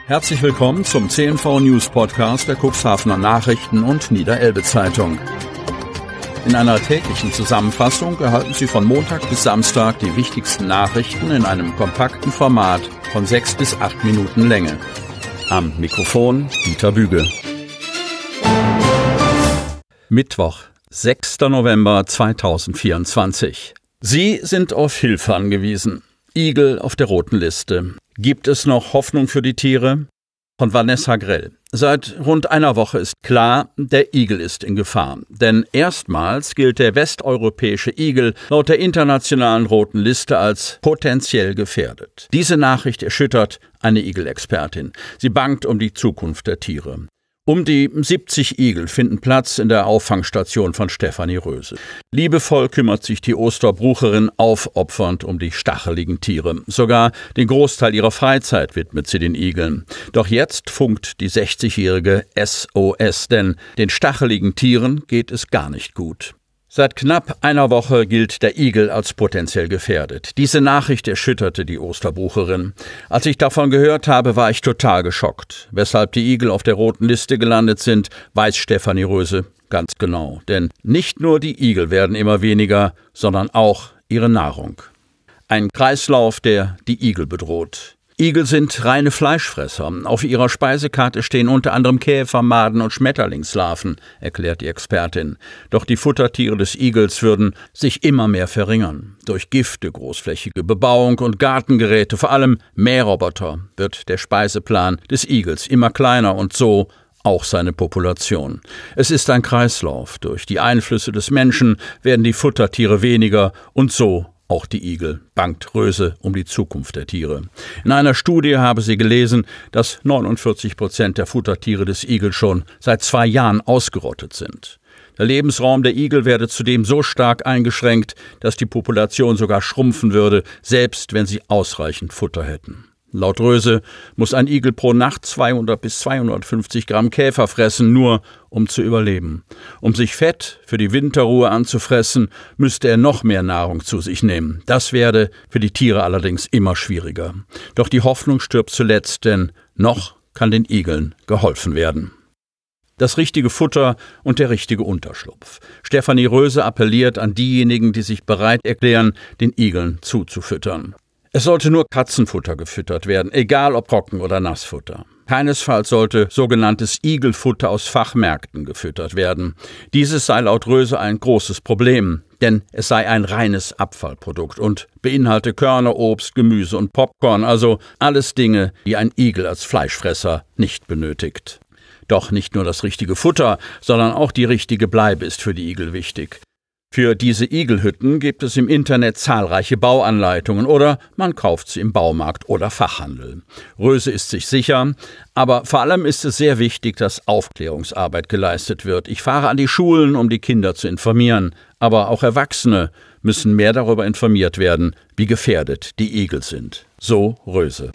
Herzlich willkommen zum CNV News Podcast der Cuxhavener Nachrichten und Niederelbe Zeitung. In einer täglichen Zusammenfassung erhalten Sie von Montag bis Samstag die wichtigsten Nachrichten in einem kompakten Format von 6 bis 8 Minuten Länge. Am Mikrofon Dieter Büge. Mittwoch, 6. November 2024. Sie sind auf Hilfe angewiesen. Igel auf der roten Liste. Gibt es noch Hoffnung für die Tiere? Von Vanessa Grell. Seit rund einer Woche ist klar, der Igel ist in Gefahr. Denn erstmals gilt der westeuropäische Igel laut der internationalen roten Liste als potenziell gefährdet. Diese Nachricht erschüttert eine Igelexpertin. Sie bangt um die Zukunft der Tiere. Um die 70 Igel finden Platz in der Auffangstation von Stefanie Röse. Liebevoll kümmert sich die Osterbrucherin aufopfernd um die stacheligen Tiere. Sogar den Großteil ihrer Freizeit widmet sie den Igeln. Doch jetzt funkt die 60-jährige SOS, denn den stacheligen Tieren geht es gar nicht gut. Seit knapp einer Woche gilt der Igel als potenziell gefährdet. Diese Nachricht erschütterte die Osterbrucherin. Als ich davon gehört habe, war ich total geschockt. Weshalb die Igel auf der roten Liste gelandet sind, weiß Stefanie Röse ganz genau. Denn nicht nur die Igel werden immer weniger, sondern auch ihre Nahrung. Ein Kreislauf, der die Igel bedroht. Igel sind reine Fleischfresser. Auf ihrer Speisekarte stehen unter anderem Käfer, Maden und Schmetterlingslarven, erklärt die Expertin. Doch die Futtertiere des Igels würden sich immer mehr verringern. Durch Gifte, großflächige Bebauung und Gartengeräte, vor allem Mähroboter, wird der Speiseplan des Igels immer kleiner und so auch seine Population. Es ist ein Kreislauf. Durch die Einflüsse des Menschen werden die Futtertiere weniger und so auch die Igel, bangt Röse um die Zukunft der Tiere. In einer Studie habe sie gelesen, dass 49% der Futtertiere des Igels schon seit 2 Jahren ausgerottet sind. Der Lebensraum der Igel werde zudem so stark eingeschränkt, dass die Population sogar schrumpfen würde, selbst wenn sie ausreichend Futter hätten. Laut Röse muss ein Igel pro Nacht 200 bis 250 Gramm Käfer fressen, nur um zu überleben. Um sich Fett für die Winterruhe anzufressen, müsste er noch mehr Nahrung zu sich nehmen. Das werde für die Tiere allerdings immer schwieriger. Doch die Hoffnung stirbt zuletzt, denn noch kann den Igeln geholfen werden. Das richtige Futter und der richtige Unterschlupf. Stefanie Röse appelliert an diejenigen, die sich bereit erklären, den Igeln zuzufüttern. Es sollte nur Katzenfutter gefüttert werden, egal ob Trocken- oder Nassfutter. Keinesfalls sollte sogenanntes Igelfutter aus Fachmärkten gefüttert werden. Dieses sei laut Röse ein großes Problem, denn es sei ein reines Abfallprodukt und beinhalte Körner, Obst, Gemüse und Popcorn, also alles Dinge, die ein Igel als Fleischfresser nicht benötigt. Doch nicht nur das richtige Futter, sondern auch die richtige Bleibe ist für die Igel wichtig. Für diese Igelhütten gibt es im Internet zahlreiche Bauanleitungen oder man kauft sie im Baumarkt oder Fachhandel. Röse ist sich sicher, aber vor allem ist es sehr wichtig, dass Aufklärungsarbeit geleistet wird. Ich fahre an die Schulen, um die Kinder zu informieren, aber auch Erwachsene müssen mehr darüber informiert werden, wie gefährdet die Igel sind. So Röse.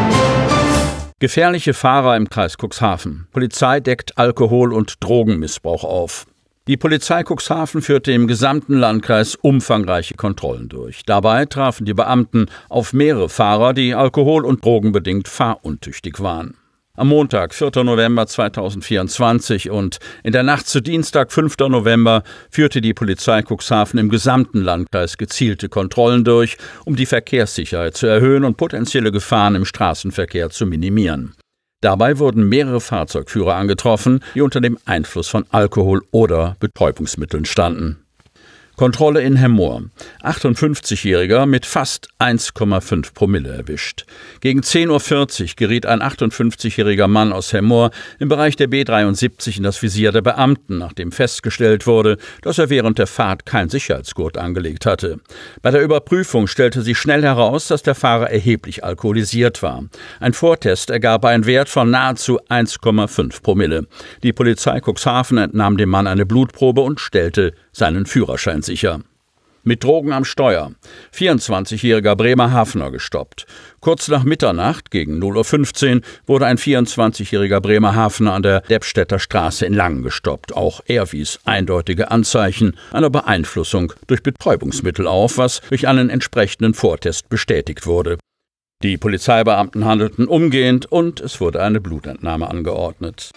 Gefährliche Fahrer im Kreis Cuxhaven. Polizei deckt Alkohol- und Drogenmissbrauch auf. Die Polizei Cuxhaven führte im gesamten Landkreis umfangreiche Kontrollen durch. Dabei trafen die Beamten auf mehrere Fahrer, die alkohol- und drogenbedingt fahruntüchtig waren. Am Montag, 4. November 2024 und in der Nacht zu Dienstag, 5. November, führte die Polizei Cuxhaven im gesamten Landkreis gezielte Kontrollen durch, um die Verkehrssicherheit zu erhöhen und potenzielle Gefahren im Straßenverkehr zu minimieren. Dabei wurden mehrere Fahrzeugführer angetroffen, die unter dem Einfluss von Alkohol oder Betäubungsmitteln standen. Kontrolle in Hemmoor. 58-Jähriger mit fast 1,5 Promille erwischt. Gegen 10:40 Uhr geriet ein 58-jähriger Mann aus Hemmoor im Bereich der B73 in das Visier der Beamten, nachdem festgestellt wurde, dass er während der Fahrt kein Sicherheitsgurt angelegt hatte. Bei der Überprüfung stellte sich schnell heraus, dass der Fahrer erheblich alkoholisiert war. Ein Vortest ergab einen Wert von nahezu 1,5 Promille. Die Polizei Cuxhaven entnahm dem Mann eine Blutprobe und stellte seinen Führerschein sicher. Mit Drogen am Steuer. 24-jähriger Bremerhavener gestoppt. Kurz nach Mitternacht, gegen 0:15 Uhr, wurde ein 24-jähriger Bremerhavener an der Deppstädter Straße in Langen gestoppt. Auch er wies eindeutige Anzeichen einer Beeinflussung durch Betäubungsmittel auf, was durch einen entsprechenden Vortest bestätigt wurde. Die Polizeibeamten handelten umgehend und es wurde eine Blutentnahme angeordnet.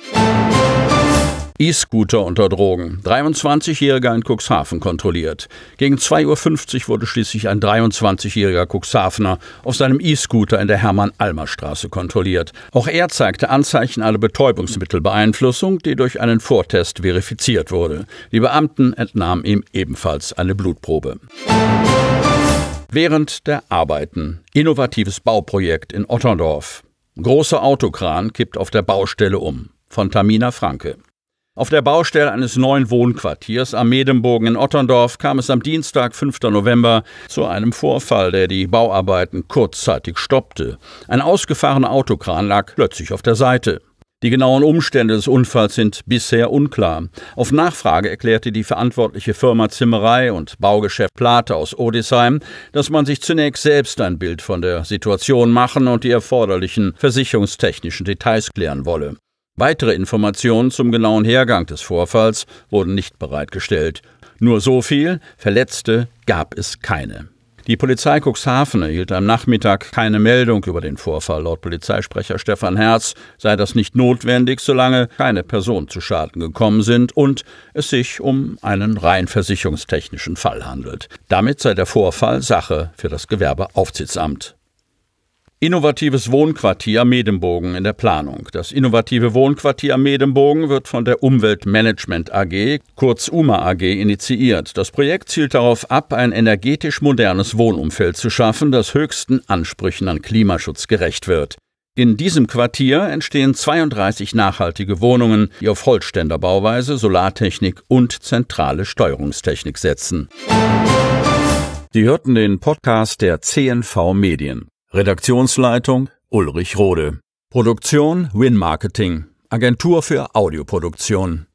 E-Scooter unter Drogen. 23-Jähriger in Cuxhaven kontrolliert. Gegen 2:50 Uhr wurde schließlich ein 23-jähriger Cuxhavener auf seinem E-Scooter in der Hermann-Almer-Straße kontrolliert. Auch er zeigte Anzeichen einer Betäubungsmittelbeeinflussung, die durch einen Vortest verifiziert wurde. Die Beamten entnahmen ihm ebenfalls eine Blutprobe. Während der Arbeiten. Innovatives Bauprojekt in Otterndorf. Großer Autokran kippt auf der Baustelle um. Von Tamina Franke. Auf der Baustelle eines neuen Wohnquartiers am Medembogen in Otterndorf kam es am Dienstag, 5. November, zu einem Vorfall, der die Bauarbeiten kurzzeitig stoppte. Ein ausgefahrener Autokran lag plötzlich auf der Seite. Die genauen Umstände des Unfalls sind bisher unklar. Auf Nachfrage erklärte die verantwortliche Firma Zimmerei und Baugeschäft Plate aus Odisheim, dass man sich zunächst selbst ein Bild von der Situation machen und die erforderlichen versicherungstechnischen Details klären wolle. Weitere Informationen zum genauen Hergang des Vorfalls wurden nicht bereitgestellt. Nur so viel: Verletzte gab es keine. Die Polizei Cuxhaven erhielt am Nachmittag keine Meldung über den Vorfall. Laut Polizeisprecher Stefan Herz sei das nicht notwendig, solange keine Personen zu Schaden gekommen sind und es sich um einen rein versicherungstechnischen Fall handelt. Damit sei der Vorfall Sache für das Gewerbeaufsichtsamt. Innovatives Wohnquartier Medembogen in der Planung. Das innovative Wohnquartier Medembogen wird von der Umweltmanagement AG, kurz UMA AG, initiiert. Das Projekt zielt darauf ab, ein energetisch modernes Wohnumfeld zu schaffen, das höchsten Ansprüchen an Klimaschutz gerecht wird. In diesem Quartier entstehen 32 nachhaltige Wohnungen, die auf Holzständerbauweise, Solartechnik und zentrale Steuerungstechnik setzen. Sie hörten den Podcast der CNV Medien. Redaktionsleitung Ulrich Rode. Produktion Win Marketing, Agentur für Audioproduktion.